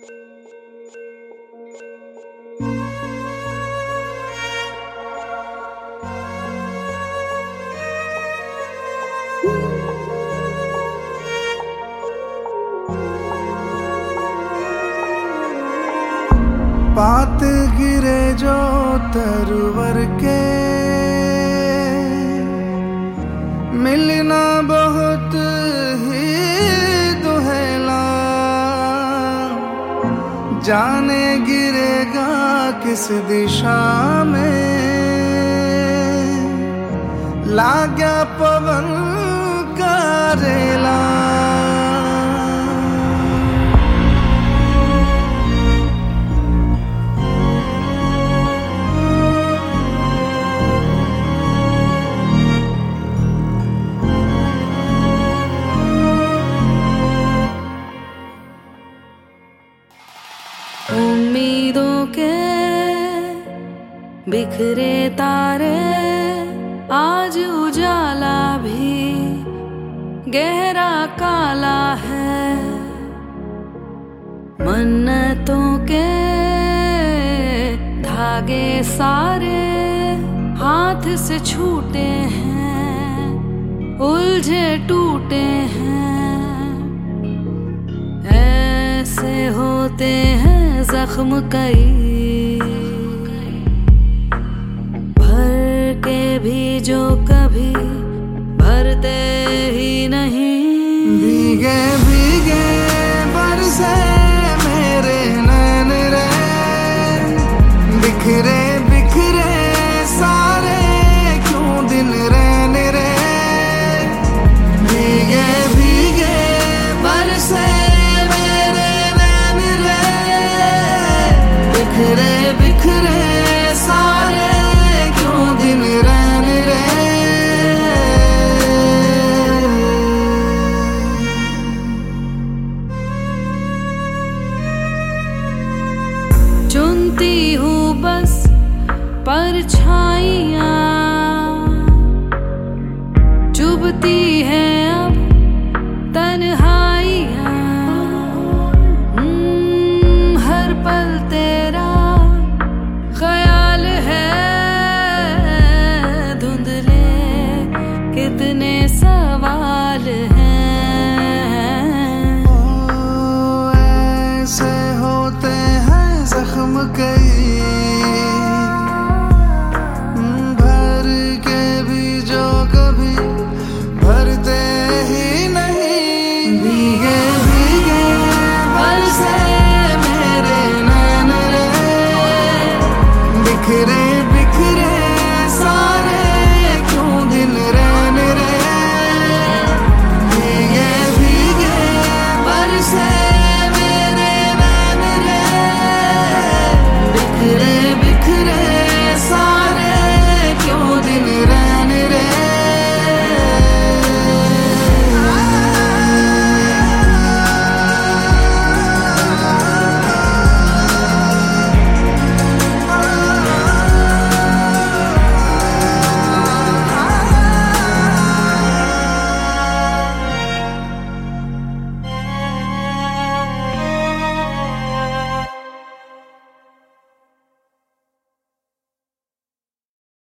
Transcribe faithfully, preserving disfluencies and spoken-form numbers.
पात गिरे जो तरवर के, मिलना बहुत ही दुहेला। जाने गिरेगा किस दिशा में, लाग्या पवन का रेला। उम्मीदों के बिखरे तारे, आज उजाला भी गहरा काला है। मन्नतों के धागे सारे हाथ से छूटे हैं, उलझे टूटे हैं। ऐसे होते हैं जख्म कई, भर के भी जो कभी भरते ही नहीं। भीगे भीगे बरसे मेरे नैन रे, बिखरे बिखरे सारे क्यों दिन रैन रे। भीगे भीगे बरसे बिखरे बिखरे सारे क्यों दिन रैन रे। चुनती हूँ बस परछाइयाँ, चुभती है